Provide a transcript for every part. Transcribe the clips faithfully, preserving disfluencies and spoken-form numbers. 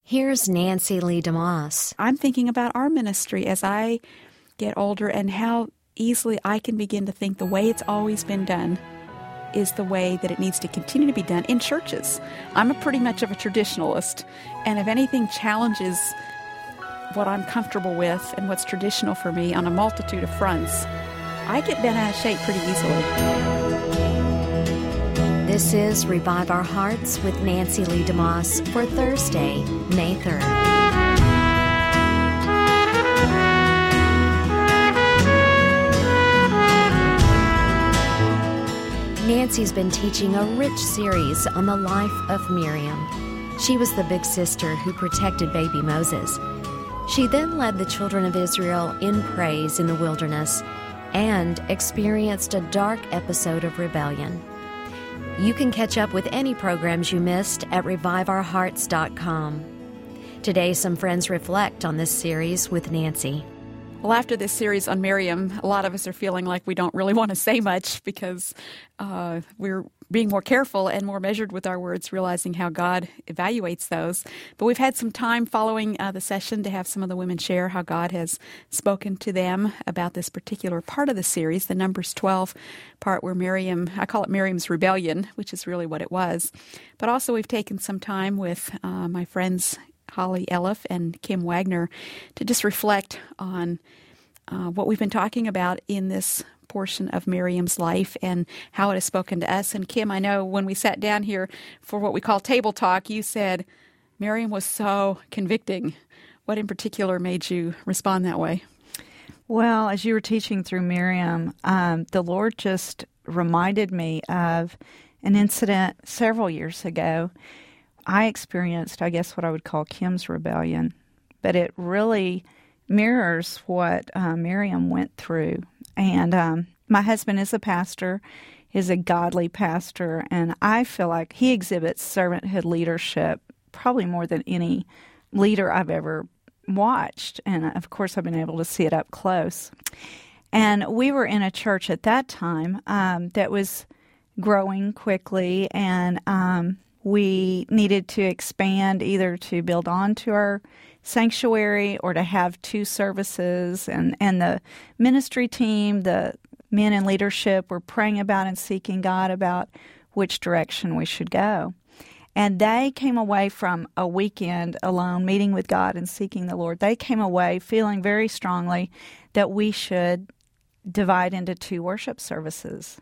Here's Nancy Lee DeMoss. I'm thinking about our ministry as I get older and how easily I can begin to think the way it's always been done is the way that it needs to continue to be done in churches. I'm a pretty much of a traditionalist, and if anything challenges what I'm comfortable with and what's traditional for me on a multitude of fronts, I get bent out of shape pretty easily. This is Revive Our Hearts with Nancy Lee DeMoss for Thursday, May third. Nancy's been teaching a rich series on the life of Miriam. She was the big sister who protected baby Moses. She then led the children of Israel in praise in the wilderness and experienced a dark episode of rebellion. You can catch up with any programs you missed at revive our hearts dot com. Today, some friends reflect on this series with Nancy. Well, after this series on Miriam, a lot of us are feeling like we don't really want to say much because uh, we're being more careful and more measured with our words, realizing how God evaluates those. But we've had some time following uh, the session to have some of the women share how God has spoken to them about this particular part of the series, the Numbers twelve part where Miriam, I call it Miriam's rebellion, which is really what it was. But also we've taken some time with uh, my friends Holly Elliff and Kim Wagner to just reflect on uh, what we've been talking about in this portion of Miriam's life and how it has spoken to us. And Kim, I know when we sat down here for what we call table talk, you said Miriam was so convicting. What in particular made you respond that way? Well, as you were teaching through Miriam, um, the Lord just reminded me of an incident several years ago. I experienced, I guess, what I would call Kim's rebellion, but it really mirrors what uh, Miriam went through. And um, my husband is a pastor, is a godly pastor, and I feel like he exhibits servanthood leadership probably more than any leader I've ever watched. And, of course, I've been able to see it up close. And we were in a church at that time um, that was growing quickly, and um we needed to expand either to build on to our sanctuary or to have two services. And, and the ministry team, the men in leadership, were praying about and seeking God about which direction we should go. And they came away from a weekend alone, meeting with God and seeking the Lord. They came away feeling very strongly that we should divide into two worship services.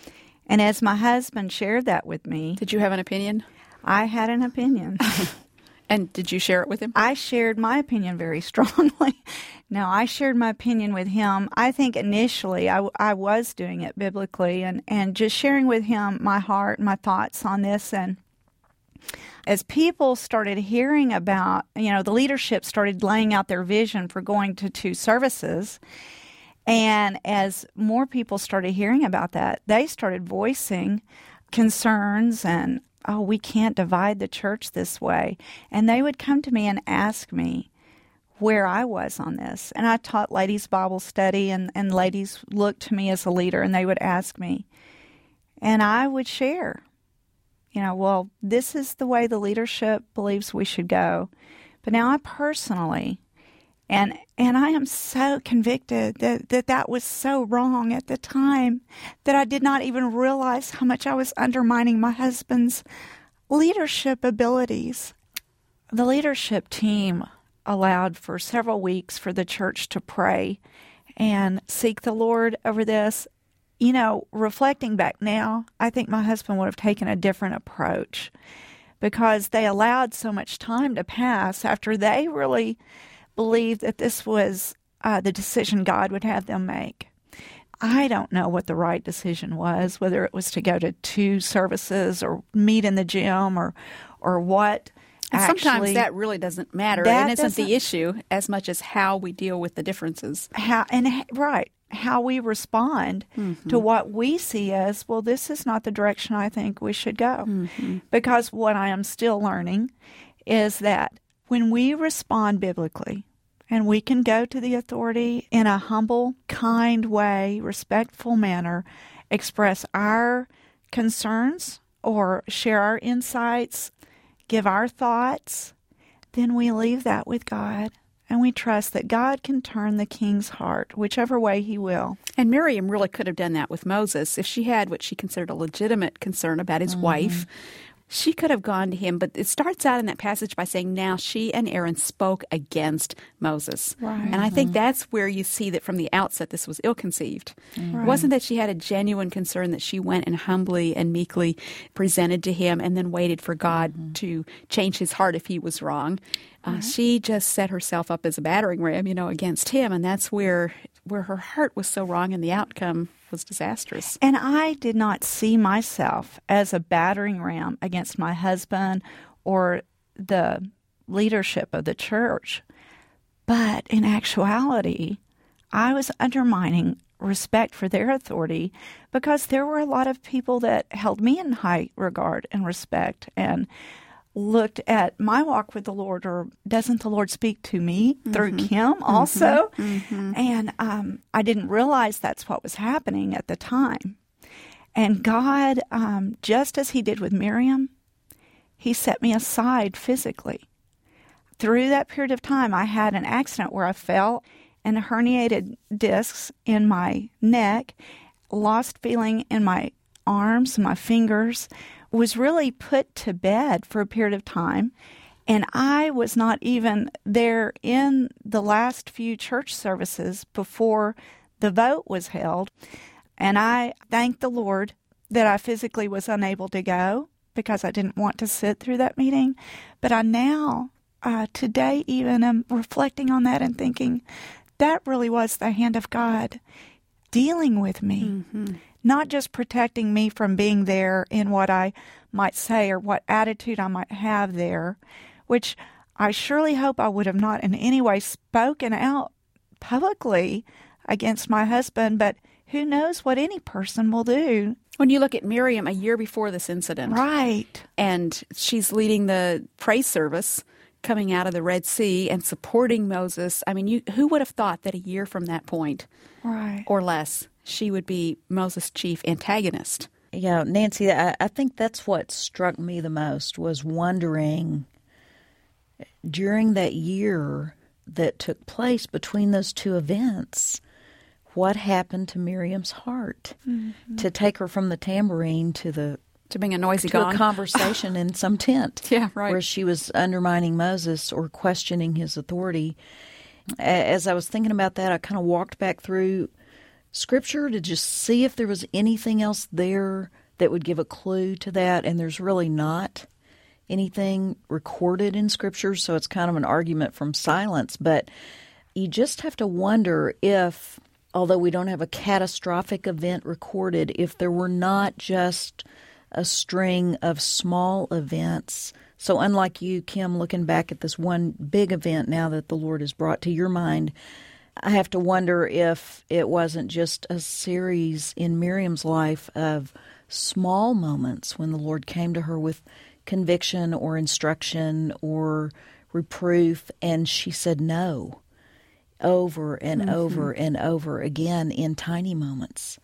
And as my husband shared that with me... Did you have an opinion? I had an opinion. And did you share it with him? I shared my opinion very strongly. No, I shared my opinion with him. I think initially I, I was doing it biblically and, and just sharing with him my heart, my thoughts on this. And as people started hearing about, you know, the leadership started laying out their vision for going to two services. And as more people started hearing about that, they started voicing concerns and, oh, we can't divide the church this way. And they would come to me and ask me where I was on this. And I taught ladies' Bible study, and, and ladies looked to me as a leader, and they would ask me. And I would share, you know, well, this is the way the leadership believes we should go. But now I personally... And and I am so convicted that, that that was so wrong at the time that I did not even realize how much I was undermining my husband's leadership abilities. The leadership team allowed for several weeks for the church to pray and seek the Lord over this. You know, reflecting back now, I think my husband would have taken a different approach because they allowed so much time to pass after they really... believed that this was uh, the decision God would have them make. I don't know what the right decision was, whether it was to go to two services or meet in the gym or or what. And Actually, sometimes that really doesn't matter. That It isn't doesn't- the issue as much as how we deal with the differences. How and h- right, how we respond Mm-hmm. to what we see as, well, this is not the direction I think we should go. Mm-hmm. Because what I am still learning is that when we respond biblically, and we can go to the authority in a humble, kind way, respectful manner, express our concerns or share our insights, give our thoughts, then we leave that with God. And we trust that God can turn the king's heart, whichever way he will. And Miriam really could have done that with Moses. If she had what she considered a legitimate concern about his mm-hmm. wife, she could have gone to him. But it starts out in that passage by saying, now she and Aaron spoke against Moses. Right. And I think that's where you see that from the outset this was ill-conceived. Right. It wasn't that she had a genuine concern, that she went and humbly and meekly presented to him and then waited for God mm-hmm. to change his heart if he was wrong. Uh, right. She just set herself up as a battering ram, you know, against him. And that's where where her heart was so wrong and the outcome was disastrous. And I did not see myself as a battering ram against my husband or the leadership of the church. But in actuality, I was undermining respect for their authority because there were a lot of people that held me in high regard and respect and looked at my walk with the Lord, or doesn't the Lord speak to me mm-hmm. through Kim also? Mm-hmm. And um, I didn't realize that's what was happening at the time. And God, um, just as he did with Miriam, he set me aside physically. Through that period of time, I had an accident where I fell and herniated discs in my neck, lost feeling in my arms, my fingers, was really put to bed for a period of time. And I was not even there in the last few church services before the vote was held. And I thank the Lord that I physically was unable to go because I didn't want to sit through that meeting. But I now, uh, today even, am reflecting on that and thinking that really was the hand of God dealing with me. Mm-hmm. Not just protecting me from being there in what I might say or what attitude I might have there, which I surely hope I would have not in any way spoken out publicly against my husband, but who knows what any person will do. When you look at Miriam a year before this incident. Right. And she's leading the praise service coming out of the Red Sea and supporting Moses. I mean, you, who would have thought that a year from that point right. or less, she would be Moses' chief antagonist? Yeah, Nancy, I, I think that's what struck me the most, was wondering during that year that took place between those two events, what happened to Miriam's heart mm-hmm. to take her from the tambourine to the to being a noisy to gong. a conversation in some tent. Yeah, right. Where she was undermining Moses or questioning his authority. As I was thinking about that, I kind of walked back through Scripture to just see if there was anything else there that would give a clue to that, and there's really not anything recorded in Scripture, so it's kind of an argument from silence. But you just have to wonder if, although we don't have a catastrophic event recorded, if there were not just a string of small events. So unlike you, Kim, looking back at this one big event now that the Lord has brought to your mind, I have to wonder if it wasn't just a series in Miriam's life of small moments when the Lord came to her with conviction or instruction or reproof, and she said no over and mm-hmm. over and over again in tiny moments.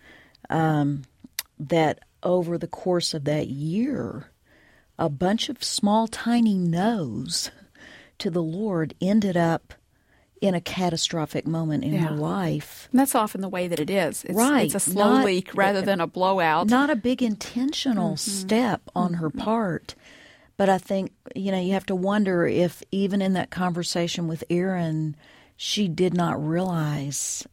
Um, that over the course of that year, a bunch of small, tiny no's to the Lord ended up in a catastrophic moment in yeah. her life. And that's often the way that it is. It's, right. It's a slow not, leak rather than a blowout. Not a big intentional mm-hmm. step on mm-hmm. her part. But I think, you know, you have to wonder if even in that conversation with Aaron, she did not realize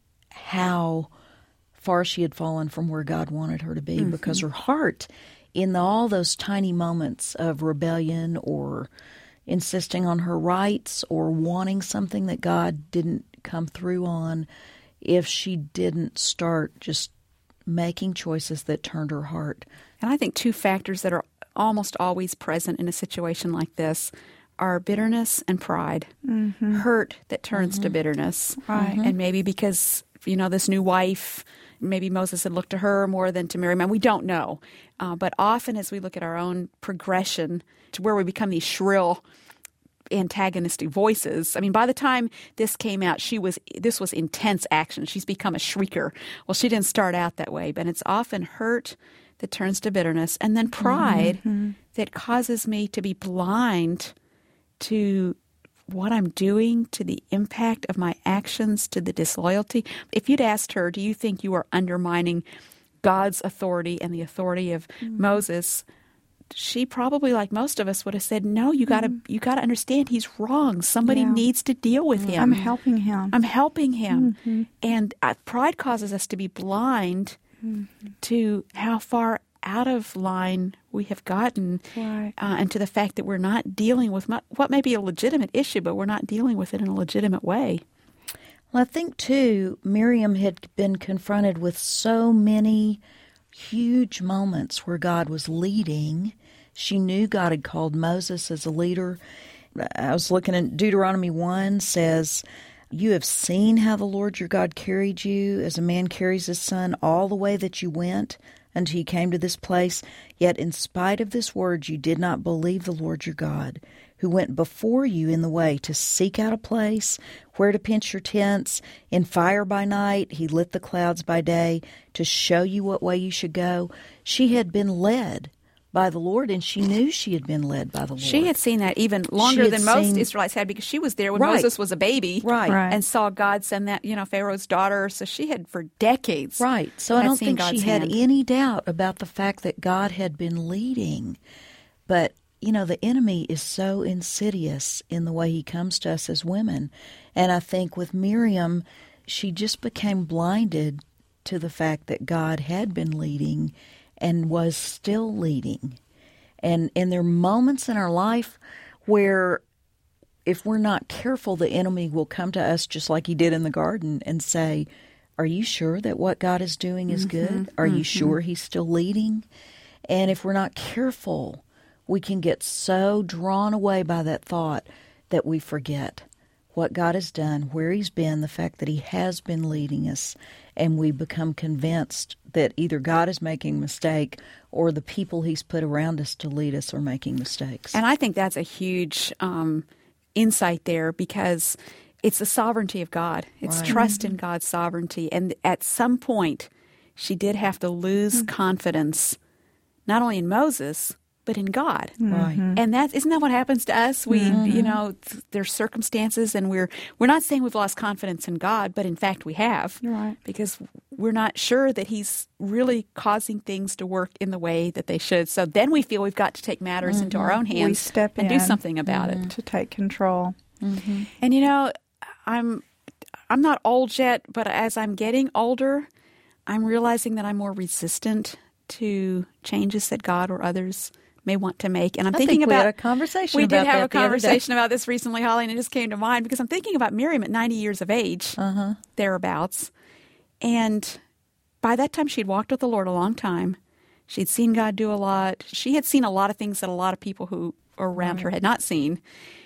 how far she had fallen from where God wanted her to be, mm-hmm. because her heart, in the, all those tiny moments of rebellion or insisting on her rights or wanting something that God didn't come through on, if she didn't start just making choices that turned her heart. And I think two factors that are almost always present in a situation like this are bitterness and pride. Mm-hmm. Hurt that turns mm-hmm. to bitterness. Right. And maybe because, you know, this new wife, maybe Moses had looked to her more than to Miriam. And we don't know. Uh, but often as we look at our own progression to where we become these shrill, antagonistic voices. I mean, by the time this came out, she was this was intense action. She's become a shrieker. Well, she didn't start out that way, but it's often hurt that turns to bitterness, and then pride mm-hmm. that causes me to be blind to what I'm doing, to the impact of my actions, to the disloyalty. If you'd asked her, do you think you are undermining God's authority and the authority of mm-hmm. Moses, she probably, like most of us, would have said, no, you gotta mm-hmm. you gotta understand he's wrong. Somebody yeah. needs to deal with him. I'm helping him. I'm helping him. Mm-hmm. And uh, pride causes us to be blind mm-hmm. to how far out of line we have gotten, right. uh, and to the fact that we're not dealing with my, what may be a legitimate issue, but we're not dealing with it in a legitimate way. Well, I think, too, Miriam had been confronted with so many huge moments where God was leading. She knew God had called Moses as a leader. I was looking at Deuteronomy one says, you have seen how the Lord your God carried you as a man carries his son all the way that you went until you came to this place. Yet in spite of this word, you did not believe the Lord your God, who went before you in the way to seek out a place where to pitch your tents. In fire by night, he lit the clouds by day to show you what way you should go. She had been led by the Lord, and she knew she had been led by the Lord. She had seen that even longer than most seen, Israelites had, because she was there when right. Moses was a baby, right. right, and saw God send that, you know, Pharaoh's daughter. So she had, for decades, right. So I don't think God's she had hand. any doubt about the fact that God had been leading. But you know, the enemy is so insidious in the way he comes to us as women, and I think with Miriam, she just became blinded to the fact that God had been leading and was still leading. And and there are moments in our life where if we're not careful, the enemy will come to us just like he did in the garden and say, are you sure that what God is doing is mm-hmm, good? Are mm-hmm. you sure he's still leading? And if we're not careful, we can get so drawn away by that thought that we forget what God has done, where he's been, the fact that he has been leading us, and we become convinced that either God is making a mistake or the people he's put around us to lead us are making mistakes. And I think that's a huge um, insight there, because it's the sovereignty of God. It's right. trust in God's sovereignty. And at some point, she did have to lose mm-hmm. confidence, not only in Moses, but in God. Right. And that isn't that what happens to us? We, mm-hmm. you know, th- there's circumstances, and we're we're not saying we've lost confidence in God, but in fact we have. Right. Because we're not sure that he's really causing things to work in the way that they should. So then we feel we've got to take matters mm-hmm. into our own hands we step and in do something about mm-hmm. it. To take control. Mm-hmm. And you know, I'm I'm not old yet, but as I'm getting older, I'm realizing that I'm more resistant to changes that God or others may want to make. And I'm I thinking think we about had a conversation we about did have that a the other day. conversation about this recently, Holly, and it just came to mind because I'm thinking about Miriam at ninety years of age, Uh-huh. thereabouts. And by that time, she'd walked with the Lord a long time. She'd seen God do a lot. She had seen a lot of things that a lot of people who are around Right. her had not seen.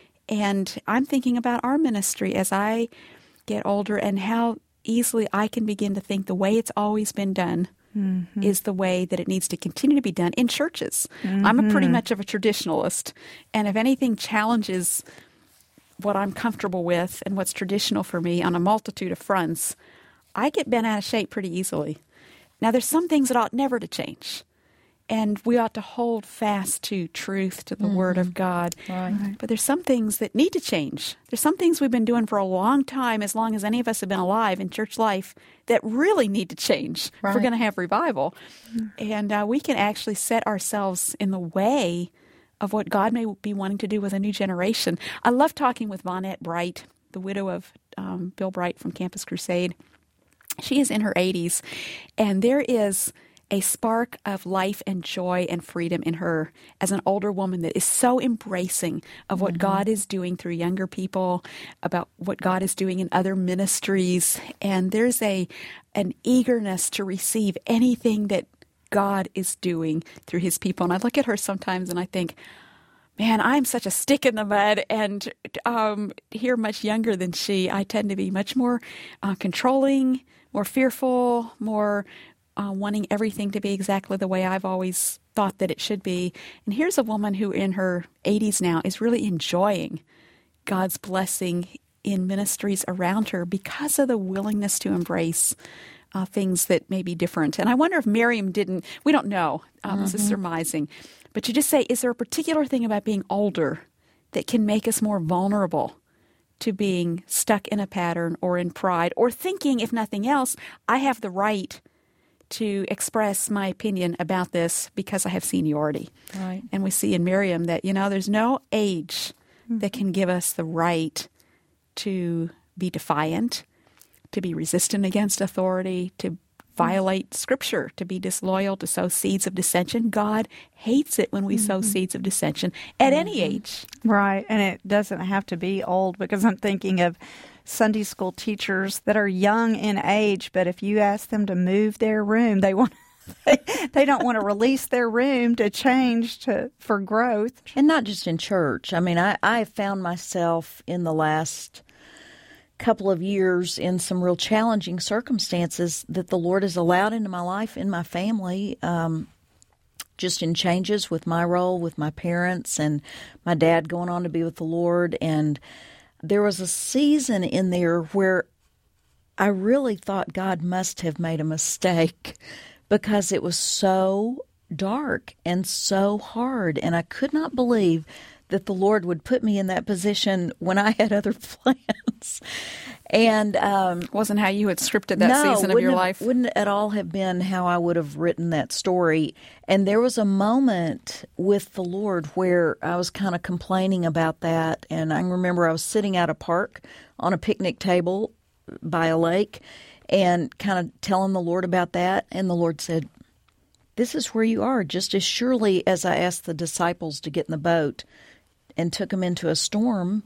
And I'm thinking about our ministry as I get older and how easily I can begin to think the way it's always been done mm-hmm. is the way that it needs to continue to be done in churches. Mm-hmm. I'm a pretty much of a traditionalist. And if anything challenges what I'm comfortable with and what's traditional for me on a multitude of fronts, I get bent out of shape pretty easily. Now, there's some things that ought never to change. And we ought to hold fast to truth, to the mm-hmm. Word of God. Right. But there's some things that need to change. There's some things we've been doing for a long time, as long as any of us have been alive in church life, that really need to change right. if we're going to have revival. Mm-hmm. And uh, we can actually set ourselves in the way of what God may be wanting to do with a new generation. I love talking with Vonette Bright, the widow of um, Bill Bright from Campus Crusade. She is in her eighties, and there is a spark of life and joy and freedom in her as an older woman that is so embracing of what mm-hmm. God is doing through younger people, about what God is doing in other ministries. And there's a an eagerness to receive anything that God is doing through his people. And I look at her sometimes and I think, man, I'm such a stick in the mud, and um, here much younger than she, I tend to be much more uh, controlling, more fearful, more Uh, wanting everything to be exactly the way I've always thought that it should be. And here's a woman who in her eighties now is really enjoying God's blessing in ministries around her because of the willingness to embrace uh, things that may be different. And I wonder if Miriam didn't, we don't know, um, mm-hmm. this is surmising, but you just say, is there a particular thing about being older that can make us more vulnerable to being stuck in a pattern or in pride or thinking, if nothing else, I have the right to express my opinion about this because I have seniority. Right. And we see in Miriam that, you know, there's no age mm-hmm. that can give us the right to be defiant, to be resistant against authority, to violate Scripture, to be disloyal, to sow seeds of dissension. God hates it when we mm-hmm. sow seeds of dissension at mm-hmm. any age. Right, and it doesn't have to be old, because I'm thinking of Sunday school teachers that are young in age, but if you ask them to move their room, they want they, they don't want to release their room to change to for growth. And not just in church. I mean, I, I have found myself in the last couple of years in some real challenging circumstances that the Lord has allowed into my life, in my family, um, just in changes with my role, with my parents, and my dad going on to be with the Lord. And there was a season in there where I really thought God must have made a mistake, because it was so dark and so hard, and I could not believe that the Lord would put me in that position when I had other plans. And um, wasn't how you had scripted that no, season of your have, life. Wouldn't at all have been how I would have written that story. And there was a moment with the Lord where I was kind of complaining about that. And I remember I was sitting at a park on a picnic table by a lake and kind of telling the Lord about that. And the Lord said, "This is where you are. Just as surely as I asked the disciples to get in the boat and took them into a storm,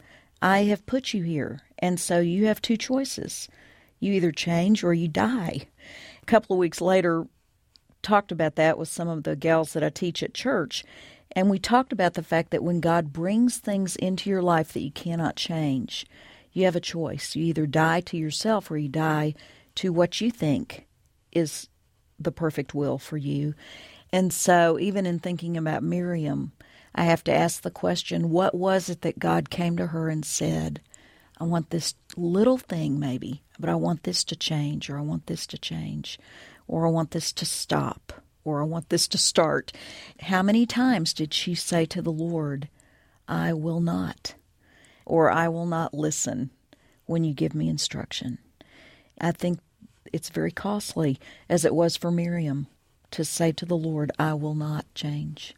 I have put you here. And so you have two choices. You either change or you die." A couple of weeks later, talked about that with some of the gals that I teach at church. And we talked about the fact that when God brings things into your life that you cannot change, you have a choice. You either die to yourself or you die to what you think is the perfect will for you. And so even in thinking about Miriam, I have to ask the question, what was it that God came to her and said, I want this little thing maybe, but I want this to change, or I want this to change, or I want this to stop, or I want this to start. How many times did she say to the Lord, I will not, or I will not listen when you give me instruction? I think it's very costly, as it was for Miriam, to say to the Lord, I will not change.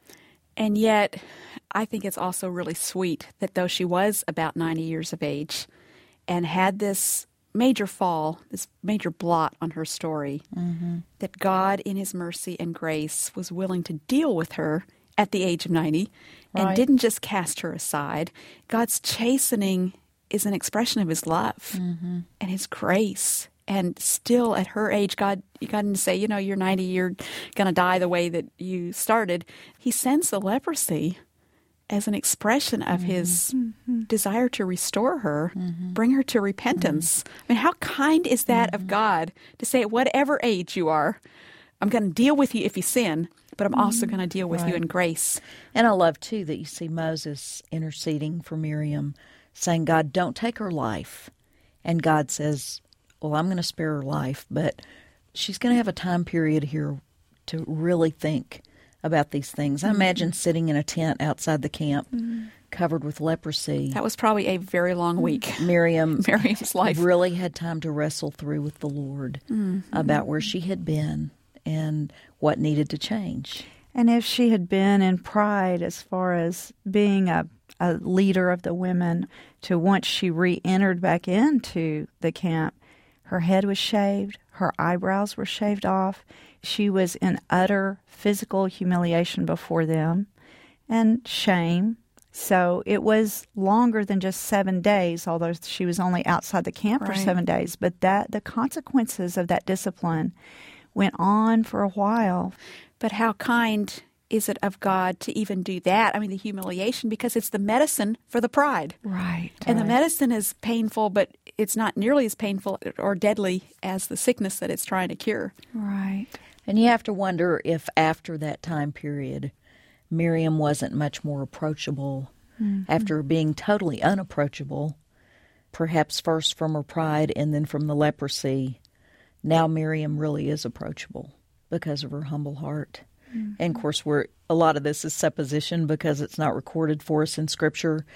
And yet, I think it's also really sweet that though she was about ninety years of age and had this major fall, this major blot on her story, mm-hmm. that God, in His mercy and grace, was willing to deal with her at the age of ninety and right. didn't just cast her aside. God's chastening is an expression of His love mm-hmm. and His grace. And still at her age, God, God didn't say, you know, you're ninety, you're going to die the way that you started. He sends the leprosy as an expression of mm-hmm. His mm-hmm. desire to restore her, mm-hmm. bring her to repentance. Mm-hmm. I mean, how kind is that mm-hmm. of God to say, at whatever age you are, I'm going to deal with you if you sin, but I'm mm-hmm. also going to deal with right. you in grace. And I love, too, that you see Moses interceding for Miriam, saying, God, don't take her life. And God says, well, I'm going to spare her life, but she's going to have a time period here to really think about these things. I imagine sitting in a tent outside the camp, mm-hmm. covered with leprosy. That was probably a very long week. Miriam, Miriam's life really had time to wrestle through with the Lord mm-hmm. about where she had been and what needed to change. And if she had been in pride as far as being a, a leader of the women, to once she re-entered back into the camp, her head was shaved, her eyebrows were shaved off. She was in utter physical humiliation before them and shame. So it was longer than just seven days, although she was only outside the camp right. for seven days. But that the consequences of that discipline went on for a while. But how kind is it of God to even do that? I mean, the humiliation, because it's the medicine for the pride. Right. And right. the medicine is painful, but it's not nearly as painful or deadly as the sickness that it's trying to cure. Right. And you have to wonder if after that time period, Miriam wasn't much more approachable mm-hmm. after being totally unapproachable, perhaps first from her pride and then from the leprosy. Now Miriam really is approachable because of her humble heart. Mm-hmm. And, of course, we're, a lot of this is supposition because it's not recorded for us in Scripture.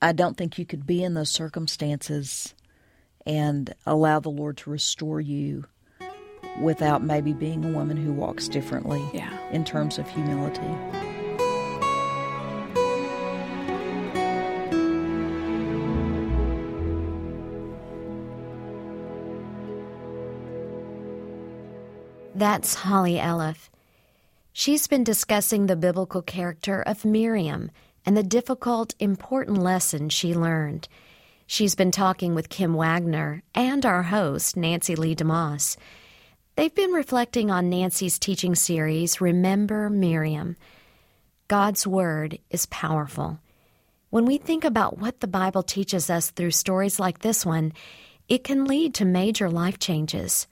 I don't think you could be in those circumstances and allow the Lord to restore you without maybe being a woman who walks differently yeah. in terms of humility. That's Holly Elliff. She's been discussing the biblical character of Miriam and the difficult, important lesson she learned. She's been talking with Kim Wagner and our host, Nancy Lee DeMoss. They've been reflecting on Nancy's teaching series, Remember Miriam. God's Word is powerful. When we think about what the Bible teaches us through stories like this one, it can lead to major life changes.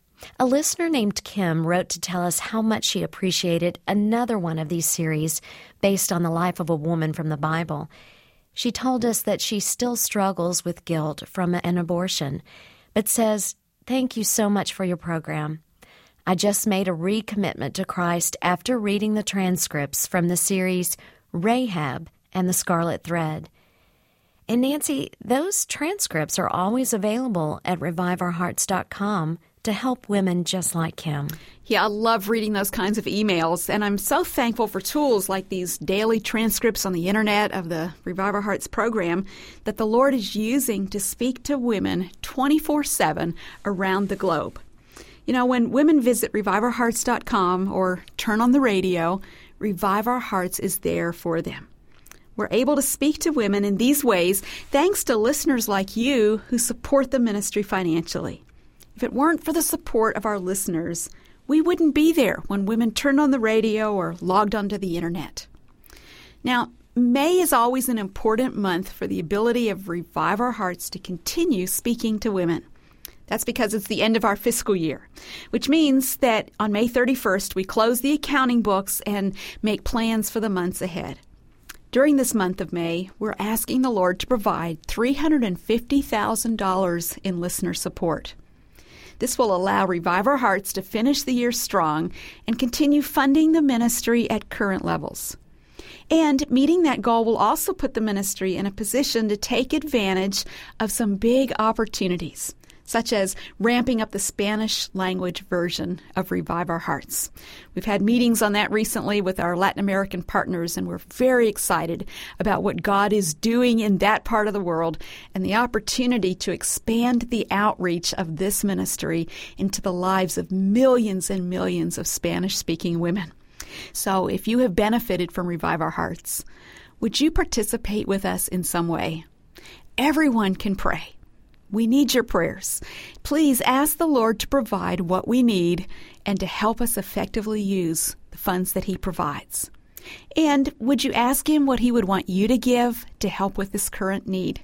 A listener named Kim wrote to tell us how much she appreciated another one of these series based on the life of a woman from the Bible. She told us that she still struggles with guilt from an abortion, but says, "Thank you so much for your program. I just made a recommitment to Christ after reading the transcripts from the series Rahab and the Scarlet Thread." And Nancy, those transcripts are always available at revive our hearts dot com to help women just like Kim. Yeah, I love reading those kinds of emails, and I'm so thankful for tools like these daily transcripts on the internet of the Revive Our Hearts program that the Lord is using to speak to women twenty-four seven around the globe. You know, when women visit revive our hearts dot com or turn on the radio, Revive Our Hearts is there for them. We're able to speak to women in these ways thanks to listeners like you who support the ministry financially. If it weren't for the support of our listeners, we wouldn't be there when women turned on the radio or logged onto the internet. Now, May is always an important month for the ability of Revive Our Hearts to continue speaking to women. That's because it's the end of our fiscal year, which means that on May thirty-first, we close the accounting books and make plans for the months ahead. During this month of May, we're asking the Lord to provide three hundred fifty thousand dollars in listener support. This will allow Revive Our Hearts to finish the year strong and continue funding the ministry at current levels. And meeting that goal will also put the ministry in a position to take advantage of some big opportunities, such as ramping up the Spanish language version of Revive Our Hearts. We've had meetings on that recently with our Latin American partners, and we're very excited about what God is doing in that part of the world and the opportunity to expand the outreach of this ministry into the lives of millions and millions of Spanish-speaking women. So if you have benefited from Revive Our Hearts, would you participate with us in some way? Everyone can pray. We need your prayers. Please ask the Lord to provide what we need and to help us effectively use the funds that He provides. And would you ask Him what He would want you to give to help with this current need?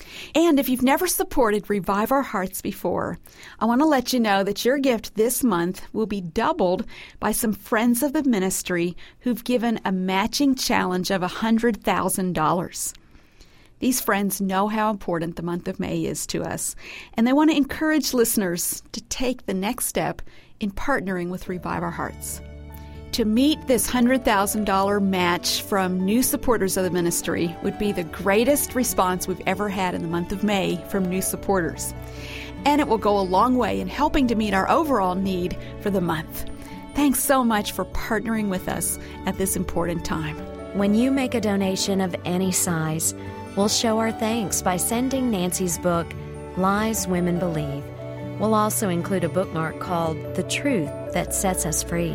And if you've never supported Revive Our Hearts before, I want to let you know that your gift this month will be doubled by some friends of the ministry who've given a matching challenge of one hundred thousand dollars. These friends know how important the month of May is to us, and they want to encourage listeners to take the next step in partnering with Revive Our Hearts. To meet this one hundred thousand dollars match from new supporters of the ministry would be the greatest response we've ever had in the month of May from new supporters. And it will go a long way in helping to meet our overall need for the month. Thanks so much for partnering with us at this important time. When you make a donation of any size, we'll show our thanks by sending Nancy's book, Lies Women Believe. We'll also include a bookmark called The Truth That Sets Us Free.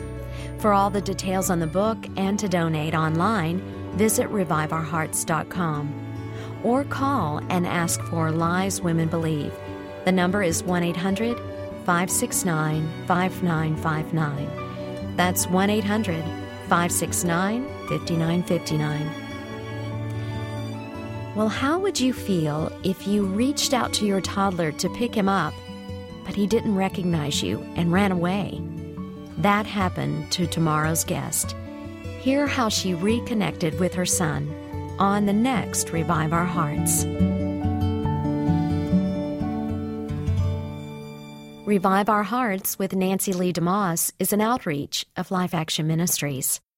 For all the details on the book and to donate online, visit revive our hearts dot com or call and ask for Lies Women Believe. The number is one eight hundred five six nine five nine five nine. That's one eight hundred five six nine five nine five nine. Well, how would you feel if you reached out to your toddler to pick him up, but he didn't recognize you and ran away? That happened to tomorrow's guest. Hear how she reconnected with her son on the next Revive Our Hearts. Revive Our Hearts with Nancy Lee DeMoss is an outreach of Life Action Ministries.